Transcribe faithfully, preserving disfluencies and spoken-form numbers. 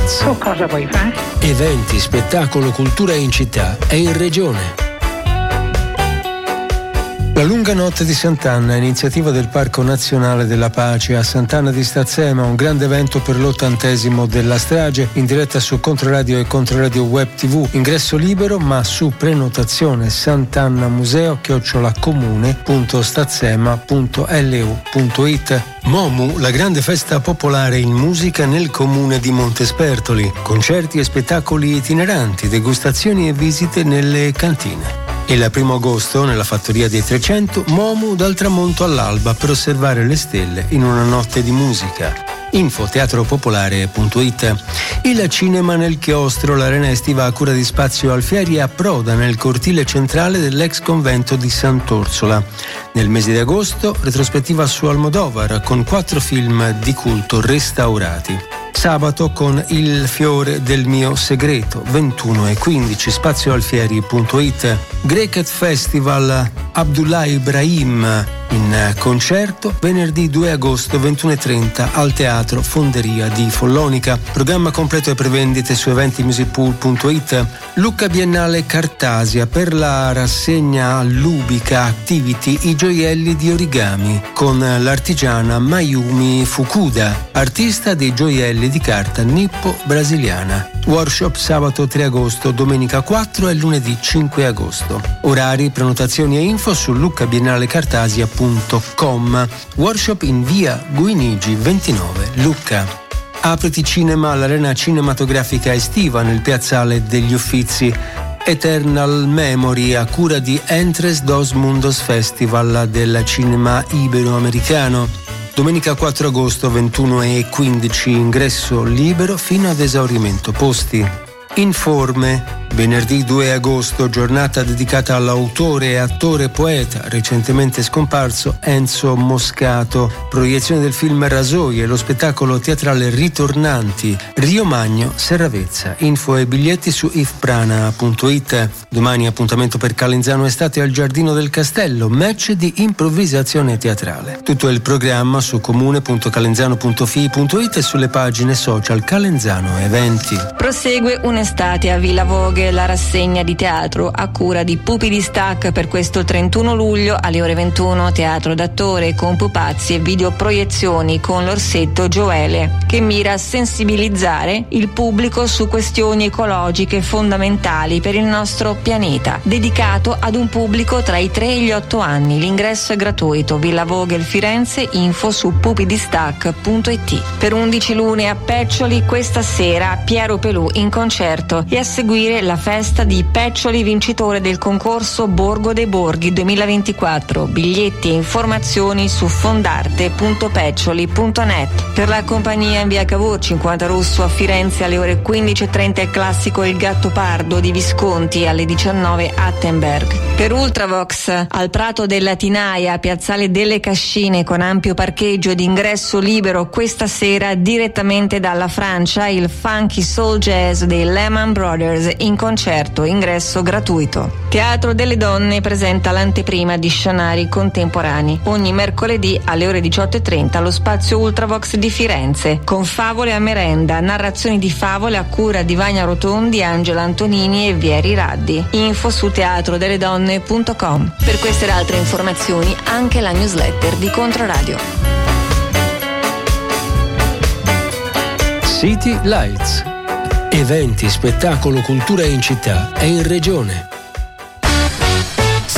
Lights. Tu cosa vuoi fare? Eventi, spettacolo, cultura in città e in regione. La lunga notte di Sant'Anna, iniziativa del Parco Nazionale della Pace a Sant'Anna di Stazzema, un grande evento per l'ottantesimo della strage, in diretta su Controradio e Controradio Web tivù. Ingresso libero, ma su prenotazione santannamuseo chiocciola comune punto stazzema punto lu punto it. Momu, la grande festa popolare in musica nel comune di Montespertoli. Concerti e spettacoli itineranti, degustazioni e visite nelle cantine. Il primo agosto, nella fattoria dei trecento, Momu dal tramonto all'alba per osservare le stelle in una notte di musica. Info teatropopolare punto it. Il cinema nel chiostro, l'arena estiva a cura di Spazio Alfieri approda nel cortile centrale dell'ex convento di Sant'Orsola. Nel mese di agosto, retrospettiva su Almodovar con quattro film di culto restaurati. Sabato con Il fiore del mio segreto, ventuno e quindici, spazioalfieri punto it. Greeket Festival, Abdullah Ibrahim in concerto venerdì due agosto ventuno e trenta al Teatro Fonderia di Follonica. Programma completo e prevendite su eventi music pool punto it. Lucca Biennale Cartasia, per la rassegna Lubica Activity i gioielli di origami con l'artigiana Mayumi Fukuda, artista dei gioielli di carta nippo-brasiliana. Workshop sabato tre agosto, domenica quattro e lunedì cinque agosto. Orari, prenotazioni e info su lucca biennale cartasia punto com. Workshop in via Guinigi ventinove, Lucca. Apriti Cinema all'arena cinematografica estiva nel piazzale degli Uffizi. Eternal Memory a cura di Entres dos Mundos Festival del cinema iberoamericano. Domenica quattro agosto ventuno e quindici, ingresso libero fino ad esaurimento posti. Informe. Venerdì due agosto, giornata dedicata all'autore e attore poeta recentemente scomparso Enzo Moscato. Proiezione del film Rasoie e lo spettacolo teatrale Ritornanti, Rio Magno, Serravezza. Info e biglietti su ifprana punto it. Domani appuntamento per Calenzano Estate al Giardino del Castello, match di improvvisazione teatrale. Tutto il programma su comune punto calenzano punto fi punto it e sulle pagine social Calenzano Eventi. Prosegue un'estate a Villa Vogue, la rassegna di teatro a cura di Pupi di Stac per questo trentuno luglio alle ore ventuno, teatro d'attore con pupazzi e videoproiezioni con l'orsetto Gioele, che mira a sensibilizzare il pubblico su questioni ecologiche fondamentali per il nostro pianeta, dedicato ad un pubblico tra i tre e gli otto anni. L'ingresso è gratuito. Villa Vogel Firenze, info su pupidistac punto it. Per undici lune a Peccioli questa sera Piero Pelù in concerto e a seguire la festa di Peccioli, vincitore del concorso Borgo dei Borghi duemilaventiquattro. Biglietti e informazioni su fondarte punto peccioli punto net. Per la compagnia in via Cavour cinquanta Rosso a Firenze alle ore quindici e trenta il classico Il Gattopardo di Visconti, alle diciannove Attenberg. Per Ultravox al Prato della Tinaia, piazzale delle Cascine, con ampio parcheggio ed ingresso libero questa sera direttamente dalla Francia, il funky soul jazz dei Lehman Brothers in concerto, ingresso gratuito. Teatro delle Donne presenta l'anteprima di Scenari Contemporanei ogni mercoledì alle ore diciotto e trenta allo spazio Ultravox di Firenze, con favole a merenda, narrazioni di favole a cura di Vania Rotondi, Angela Antonini e Vieri Raddi. Info su teatro delle donne punto com. Per queste ed altre informazioni anche la newsletter di Controradio. City Lights. Eventi, spettacolo, cultura in città e in regione.